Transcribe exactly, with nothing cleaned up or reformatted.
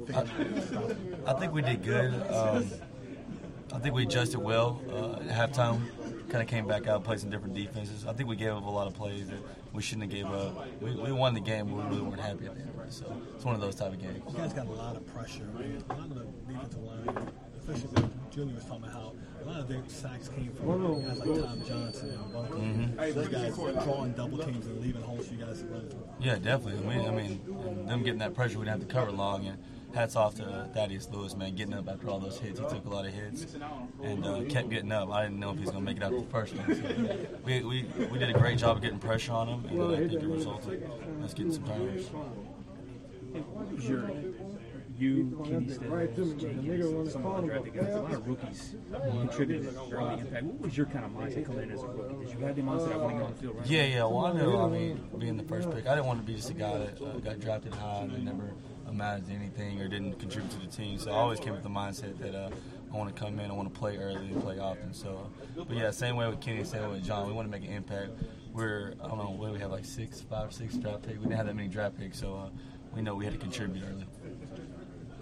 think I, I think we did good. Um, I think we adjusted well uh, at halftime. Kind of came back out, played some different defenses. I think we gave up a lot of plays that we shouldn't have gave up. We, we won the game, but we really weren't happy at the end of it. So it's one of those type of games. You guys got a lot of pressure, man. A lot of the defensive line, especially Junior was talking about how a lot of their sacks came from guys like Tom Johnson and Bunker. Mm-hmm. You guys drawing double teams and leaving holes for you guys to run through. Yeah, definitely. I mean, I mean, them getting that pressure, we didn't have to cover long. And hats off to Thaddeus Lewis, man, getting up after all those hits. He took a lot of hits and uh, kept getting up. I didn't know if he was going to make it out the first one. So we, we, we did a great job of getting pressure on him, and uh, I think it resulted in us getting some turnovers. Your, you, Kenny Stills, Jenkins, some of the draft guys, a lot of rookies contributed early impact. What was your kind of mindset coming in as a rookie? Did you have the mindset I want to get on the field right Yeah, yeah. Well, I knew, I mean, being the first pick, I didn't want to be just a guy that uh, got drafted high and never amounted to anything or didn't contribute to the team. So I always came with the mindset that uh, I want to come in, I want to play early and play often. So, but yeah, same way with Kenny, same way with John. We want to make an impact. We're, I don't know, what do we have, like six, five, six draft picks? We didn't have that many draft picks, so uh, we know we had to contribute early.